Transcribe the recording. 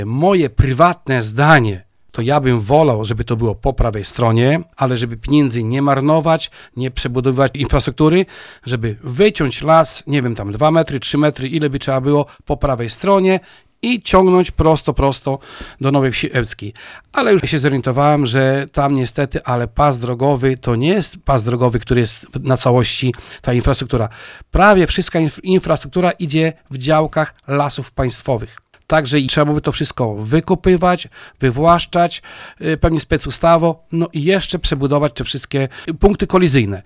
Moje prywatne zdanie, to ja bym wolał, żeby to było po prawej stronie, ale żeby pieniędzy nie marnować, nie przebudowywać infrastruktury, żeby wyciąć las, nie wiem, tam 2 metry, 3 metry, ile by trzeba było po prawej stronie i ciągnąć prosto do Nowej Wsi Ełckiej. Ale już się zorientowałem, że tam niestety, ale pas drogowy to nie jest pas drogowy, który jest na całości ta infrastruktura. Prawie wszystka infrastruktura idzie w działkach lasów państwowych. Także i trzeba by to wszystko wykopywać, wywłaszczać, pewnie specustawo, no i jeszcze przebudować te wszystkie punkty kolizyjne.